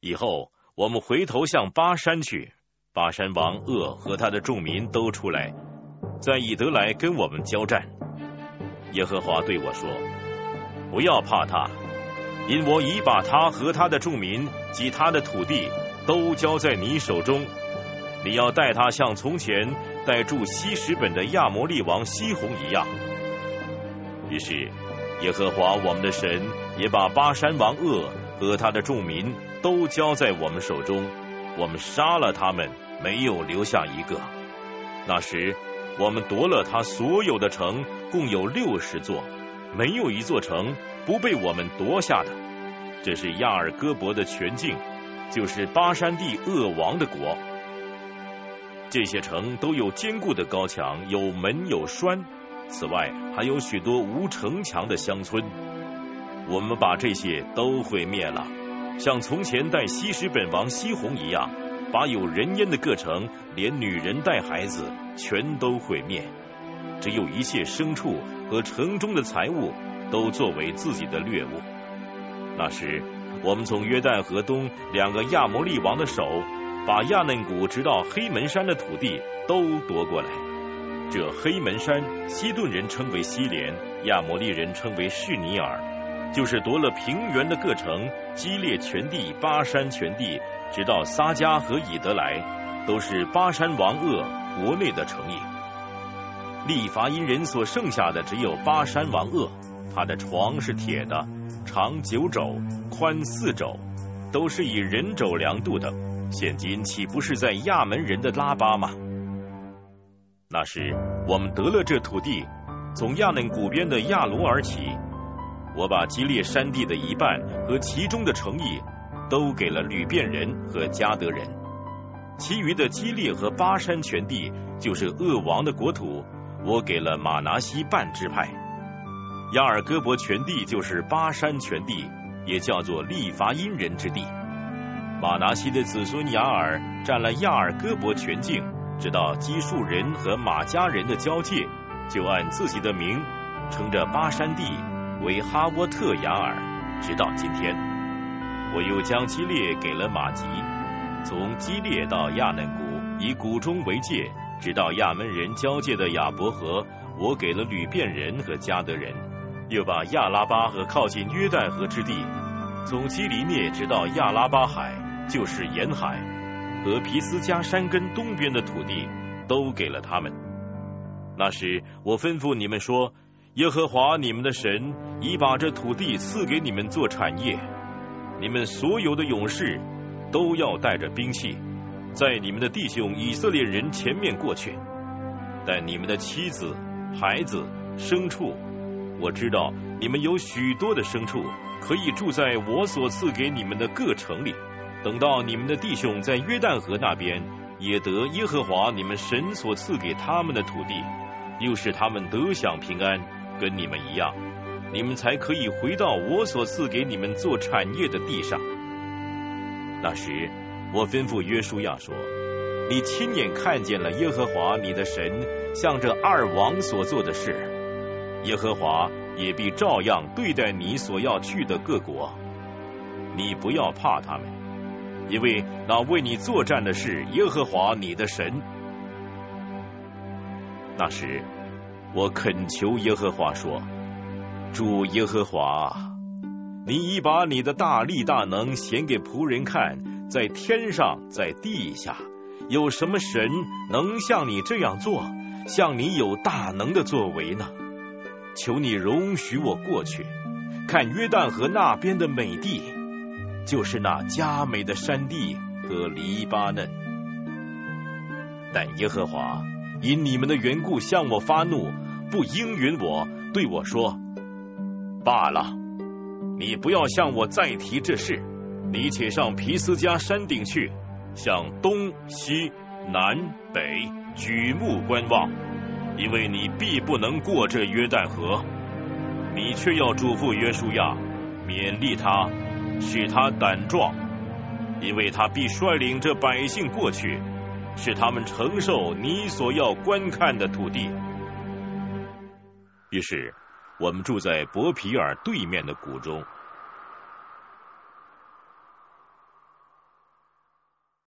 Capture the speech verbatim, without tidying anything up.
以后我们回头向巴山去，巴山王鄂和他的众民都出来，在以德来跟我们交战。耶和华对我说：不要怕他，因我已把他和他的众民及他的土地都交在你手中。你要带他像从前带住西什本的亚摩利王西宏一样。于是耶和华我们的神也把巴山王鄂和他的众民都交在我们手中，我们杀了他们，没有留下一个。那时我们夺了他所有的城，共有六十座，没有一座城不被我们夺下的。这是亚尔戈伯的全境，就是巴山地鄂王的国。这些城都有坚固的高墙，有门有栓，此外还有许多无城墙的乡村。我们把这些都毁灭了，像从前带西什本王西宏一样，把有人烟的各城，连女人带孩子全都毁灭，只有一切牲畜和城中的财物都作为自己的掠物。那时我们从约旦河东两个亚摩利王的手，把亚嫩谷直到黑门山的土地都夺过来。这黑门山西顿人称为西连，亚摩利人称为士尼尔，就是夺了平原的各城，基列全地、巴山全地，直到撒迦和以德来，都是巴山王鄂国内的城邑。利伐因人所剩下的只有巴山王鄂，他的床是铁的，长九肘，宽四肘，都是以人肘量度的。现今岂不是在亚门人的拉巴吗？那时我们得了这土地，从亚嫩谷边的亚罗尔起，我把基列山地的一半和其中的城邑都给了吕遍人和迦得人，其余的基列和巴山全地，就是鄂王的国土，我给了马拿西半支派。亚尔戈伯全地就是巴山全地，也叫做利伐因人之地。马拿西的子孙雅尔占了亚尔戈伯全境，直到基述人和马加人的交界，就按自己的名称着巴山地为哈沃特雅尔，直到今天。我又将基列给了马吉，从基列到亚嫩谷，以谷中为界，直到亚门人交界的亚伯河，我给了吕遍人和迦得人。又把亚拉巴和靠近约旦河之地，从基利涅直到亚拉巴海，就是沿海，和皮斯加山根东边的土地都给了他们。那时我吩咐你们说，耶和华你们的神已把这土地赐给你们做产业，你们所有的勇士都要带着兵器，在你们的弟兄以色列人前面过去。但你们的妻子、孩子、牲畜，我知道你们有许多的牲畜，可以住在我所赐给你们的各城里。等到你们的弟兄在约旦河那边也得耶和华你们神所赐给他们的土地，又使他们得享平安，跟你们一样，你们才可以回到我所赐给你们做产业的地上。那时我吩咐约书亚说，你亲眼看见了耶和华你的神向着二王所做的事，耶和华也必照样对待你所要去的各国。你不要怕他们，因为那为你作战的是耶和华你的神。那时我恳求耶和华说，主耶和华，你已把你的大力大能显给仆人看，在天上在地下，有什么神能像你这样做，像你有大能的作为呢？求你容许我过去，看约旦河那边的美地，就是那佳美的山地和黎巴嫩。但耶和华因你们的缘故向我发怒，不应允我，对我说，罢了，你不要向我再提这事，你且上皮斯加山顶去，向东西南北举目观望，因为你必不能过这约旦河。你却要嘱咐约书亚，勉励他，使他胆壮，因为他必率领这百姓过去，使他们承受你所要观看的土地。于是我们住在伯皮尔对面的谷中，